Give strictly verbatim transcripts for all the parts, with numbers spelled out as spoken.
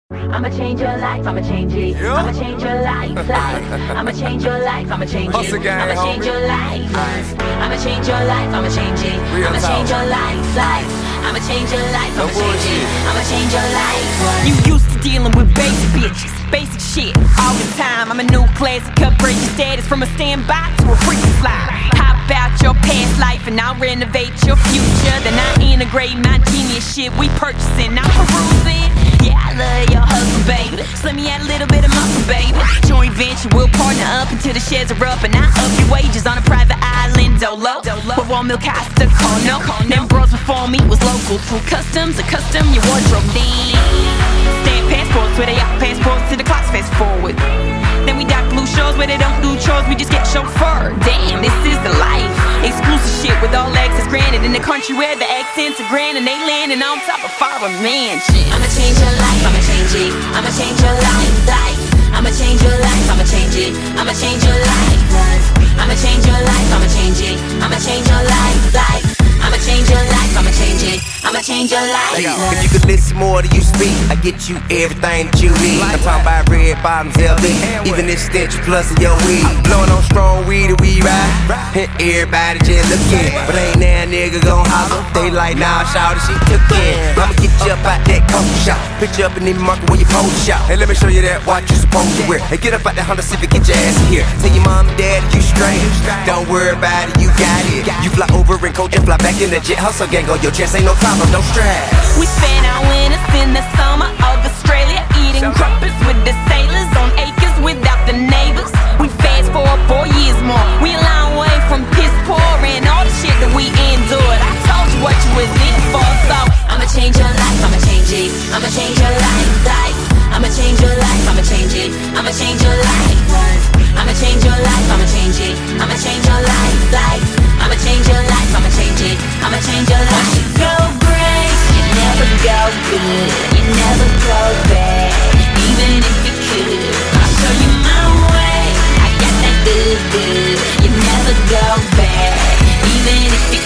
I'ma change your life, I'ma change it. Yeah. I'ma change your life, life. I'ma change your life, I'ma change it. Gang, I'ma change your life, life. I'ma change your life, I'ma change it. Real I'ma talk. change your life, life. I'ma change your life, I'ma No change bullshit. it. I'ma change your life. You used to dealing with basic bitches, basic shit all the time. I'm a new classic, upgrade your status from a standby to a freaking fly. How about your past life and I'll renovate your future? Then I integrate my genius shit we purchasing, I'm perusing. Yeah, I love your hustle, baby. Slim me out a little bit of muscle, baby. Joint venture, we'll partner up until the sheds are up, and I up your wages on a private island, Dolo. With one milk Costa Corno. Them bros before me was local through customs, a custom your wardrobe then. Stamp passports where they are passports to the clocks fast forward. Then we dock blue shows where they don't do chores, we just get chauffeur. Damn, this is the life. Exclusive shit with all access granted in the country where the accents are grand and they landing on top of foreign mansion. I'ma change your life, I'ma change it. I'ma change your life, life. I'ma change your life, I'ma change it. I'ma change your life, life. I'ma change your life, I'ma change it. I'ma change your life, life. I'ma change your life, I'ma change it. I'ma change your life. If you could listen more to you speak, I get you everything that you need. I'm talking about red bottoms, L V, even this stench plus of your weed. Blowing on strong weed and we ride, and everybody just looking. But ain't that nigga gon' holler. They like, nah, shout it, she took in. I'ma get you up out that coffee shop, put you up in the market when you pose shop. And let me show you that watch you supposed to wear. And get up out that Honda Civic, get your ass in here. Tell your mom and dad you straight. Don't worry about it, you got it. You fly over and coach and fly back in the jet. Hustle gang on your chest, ain't no problem, no stress. We spent our winters in the summer of Australia, eating crumpets with the sailors on acres without the neighbors. We fast forward four years more, we a long way from piss poor and all the shit that we endured. I told you what you was in for, so I'ma change your life, I'ma change it. I'ma change your life, life. I'ma change your life, I'ma change it. I'ma change your life, life. I'ma change your life, I'ma change it. I'ma change your life, life. I'ma change your life, I'ma change it. I'ma change your life. You go great, you never go good, you never go bad, even if you could. I'll show you my way. I got that good, good. You never go bad, even if you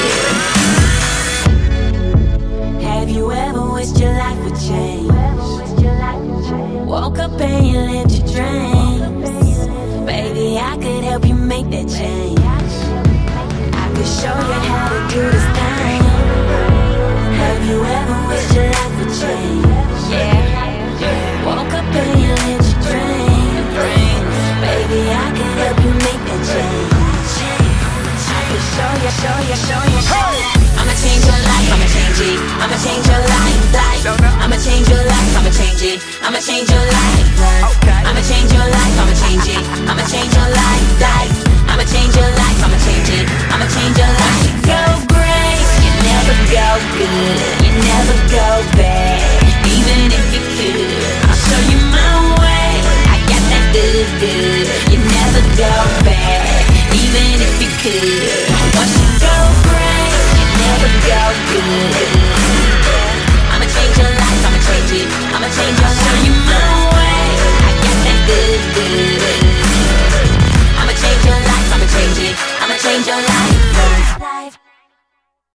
could. Have you ever wished your life would change? Woke up and you lived your dreams. Baby, I could help you make that change. I could show you how to do this thing. Have you ever wished your life would change? Yeah. Woke up and you lived your dreams. Baby, I could help you make that change. I could show you, show you, show you, show you. I'ma change your life, I'ma change it. I'ma change your life, life. I'ma change your life, I'ma change it. I'ma change your life, life. I'ma change your life, I'ma change it. I'ma change your life, life. I'ma change your life, I'ma change it. I'ma change your life.